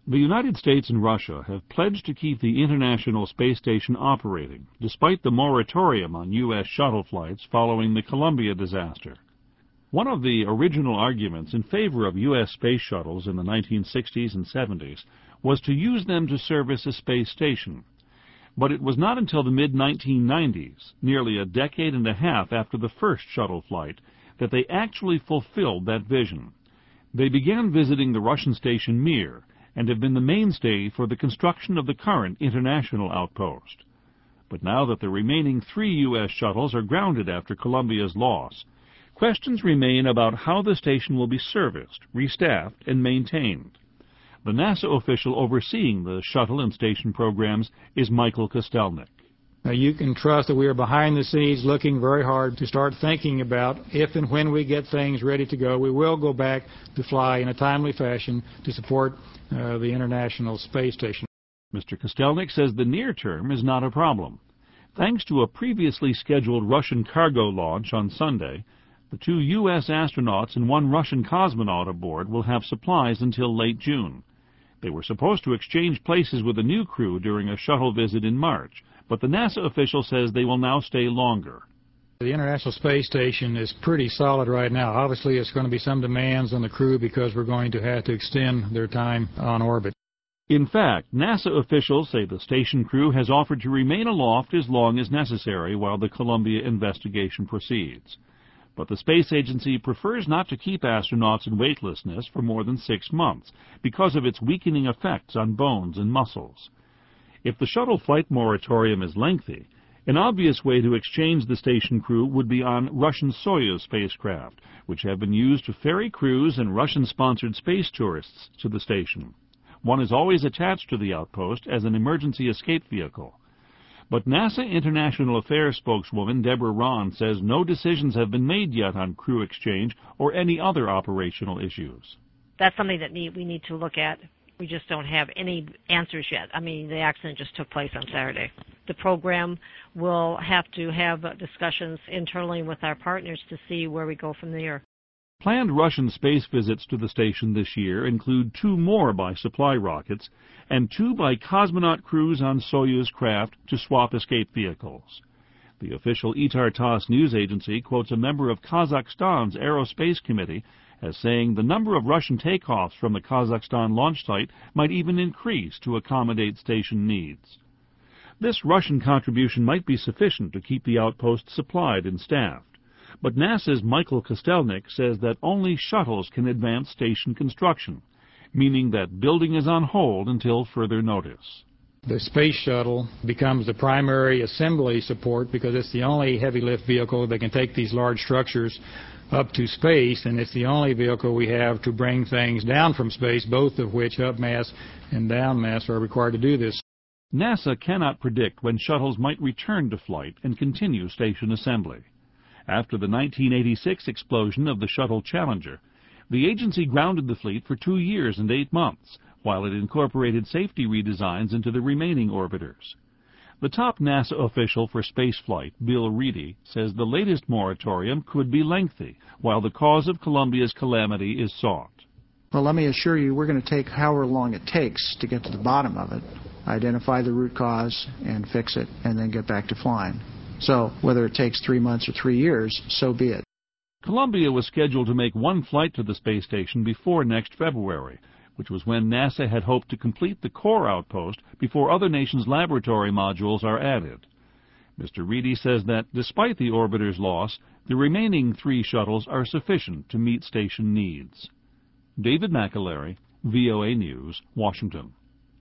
The United States and Russia have pledged to keep the International Space Station operating, despite the moratorium on U.S. shuttle flights following the Columbia disaster. One of the original arguments in favor of U.S. space shuttles in the 1960s and 70s was to use them to service a space station. But it was not until the mid-1990s, nearly a decade and a half after the first shuttle flight, that they actually fulfilled that vision. They began visiting the Russian station Mir and have been the mainstay for the construction of the current international outpost. But now that the remaining 3 U.S. shuttles are grounded after Columbia's loss, questions remain about how the station will be serviced, restaffed, and maintained. The NASA official overseeing the shuttle and station programs is Michael Kostelnik. Now you can trust that we are behind the scenes looking very hard to start thinking about if and when we get things ready to go. We will go back to fly in a timely fashion to support the International Space Station. Mr. Kostelnik says the near term is not a problem. Thanks to a previously scheduled Russian cargo launch on Sunday, the 2 U.S. astronauts and 1 Russian cosmonaut aboard will have supplies until late June. They were supposed to exchange places with a new crew during a shuttle visit in March, but the NASA official says they will now stay longer. The International Space Station is pretty solid right now. Obviously, it's going to be some demands on the crew because we're going to have to extend their time on orbit. In fact, NASA officials say the station crew has offered to remain aloft as long as necessary while the Columbia investigation proceeds. But the space agency prefers not to keep astronauts in weightlessness for more than 6 months because of its weakening effects on bones and muscles. If the shuttle flight moratorium is lengthy, an obvious way to exchange the station crew would be on Russian Soyuz spacecraft, which have been used to ferry crews and Russian-sponsored space tourists to the station. One is always attached to the outpost as an emergency escape vehicle. But NASA International Affairs spokeswoman Deborah Rahn says no decisions have been made yet on crew exchange or any other operational issues. That's something that we need to look at. We just don't have any answers yet. I mean, the accident just took place on Saturday. The program will have to have discussions internally with our partners to see where we go from there. Planned Russian space visits to the station this year include 2 more by supply rockets and 2 by cosmonaut crews on Soyuz craft to swap escape vehicles. The official ITAR-TASS news agency quotes a member of Kazakhstan's Aerospace Committee as saying the number of Russian takeoffs from the Kazakhstan launch site might even increase to accommodate station needs. This Russian contribution might be sufficient to keep the outpost supplied and staffed. But NASA's Michael Kostelnik says that only shuttles can advance station construction, meaning that building is on hold until further notice. The space shuttle becomes the primary assembly support because it's the only heavy lift vehicle that can take these large structures up to space, and it's the only vehicle we have to bring things down from space, both of which, up mass and down mass, are required to do this. NASA cannot predict when shuttles might return to flight and continue station assembly. After the 1986 explosion of the shuttle Challenger, the agency grounded the fleet for 2 years and 8 months, while it incorporated safety redesigns into the remaining orbiters. The top NASA official for spaceflight, Bill Reedy, says the latest moratorium could be lengthy, while the cause of Columbia's calamity is sought. Well, let me assure you, we're going to take however long it takes to get to the bottom of it, identify the root cause, and fix it, and then get back to flying. So whether it takes 3 months or 3 years, so be it. Columbia was scheduled to make 1 flight to the space station before next February, which was when NASA had hoped to complete the core outpost before other nations' laboratory modules are added. Mr. Reedy says that despite the orbiter's loss, the remaining 3 shuttles are sufficient to meet station needs. David McAlery, VOA News, Washington.